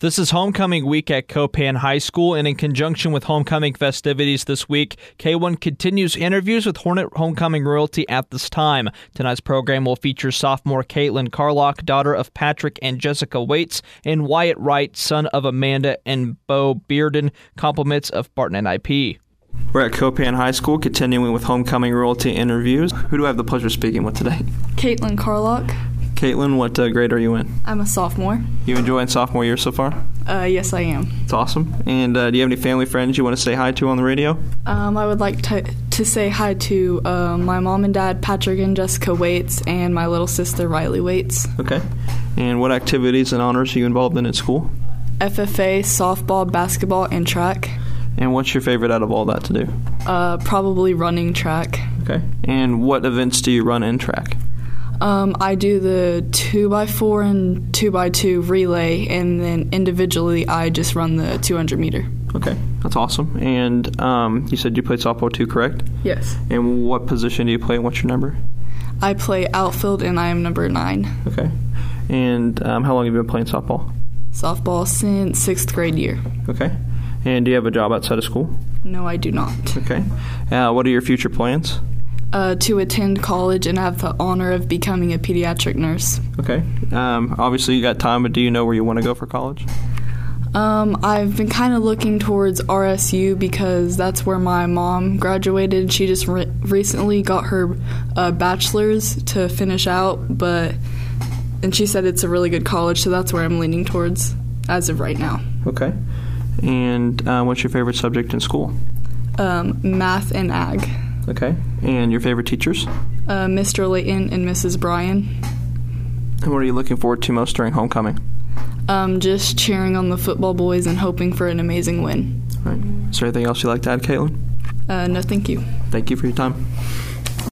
This is homecoming week at Copan High School, and in conjunction with homecoming festivities this week, K1 continues interviews with Hornet homecoming royalty at this time. Tonight's program will feature sophomore Caitlin Carlock, daughter of Patrick and Jessica Waits, and Wyatt Wright, son of Amanda and Bo Bearden, compliments of Barton IP. We're at Copan High School, continuing with homecoming royalty interviews. Who do I have the pleasure of speaking with today? Caitlin Carlock. Caitlin, what grade are you in? I'm a sophomore. You enjoying sophomore year so far? Yes, I am. It's awesome. And do you have any family friends you want to say hi to on the radio? I would like to say hi to my mom and dad, Patrick and Jessica Waits, and my little sister, Riley Waits. Okay. And what activities and honors are you involved in at school? FFA, softball, basketball, and track. And what's your favorite out of all that to do? Probably running track. Okay. And what events do you run in track? I do the 2x4 and 2x2 relay, and then individually I just run the 200 meter. Okay, that's awesome. And you said you played softball too, correct? Yes. And what position do you play, and what's your number? I play outfield, and I am number 9. Okay. And how long have you been playing softball? Softball since 6th grade year. Okay. And do you have a job outside of school? No, I do not. Okay. What are your future plans? To attend college and have the honor of becoming a pediatric nurse. Okay. Obviously, you got time, but do you know where you want to go for college? I've been kind of looking towards RSU because that's where my mom graduated. She just recently got her bachelor's to finish out, and she said it's a really good college, so that's where I'm leaning towards as of right now. Okay. And what's your favorite subject in school? Math and ag. Okay. And your favorite teachers? Mr. Layton and Mrs. Bryan. And what are you looking forward to most during homecoming? Just cheering on the football boys and hoping for an amazing win. All right. Is there anything else you'd like to add, Caitlin? No, thank you. Thank you for your time.